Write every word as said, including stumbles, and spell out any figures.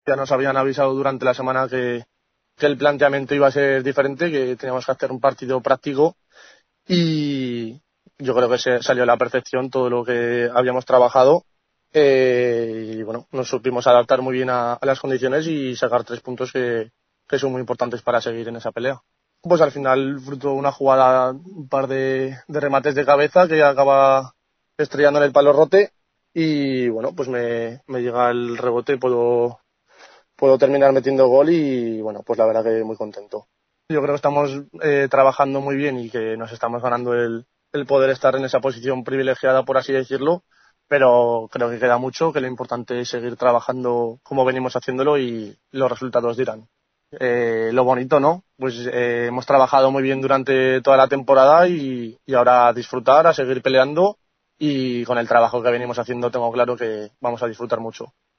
Ya nos habían avisado durante la semana que, que el planteamiento iba a ser diferente, que teníamos que hacer un partido práctico y yo creo que se salió a la perfección todo lo que habíamos trabajado. Eh, y bueno, nos supimos adaptar muy bien a, a las condiciones y sacar tres puntos que, que son muy importantes para seguir en esa pelea. Pues al final, fruto de una jugada, un par de, de remates de cabeza que acaba estrellando en el palo rote y bueno, pues me, me llega el rebote, puedo, puedo terminar metiendo gol y bueno, pues la verdad que muy contento. Yo creo que estamos eh, trabajando muy bien y que nos estamos ganando el, el poder estar en esa posición privilegiada, por así decirlo, pero creo que queda mucho, que lo importante es seguir trabajando como venimos haciéndolo y los resultados dirán. Eh, lo bonito, ¿no? Pues eh, hemos trabajado muy bien durante toda la temporada y, y ahora a disfrutar, a seguir peleando y con el trabajo que venimos haciendo tengo claro que vamos a disfrutar mucho.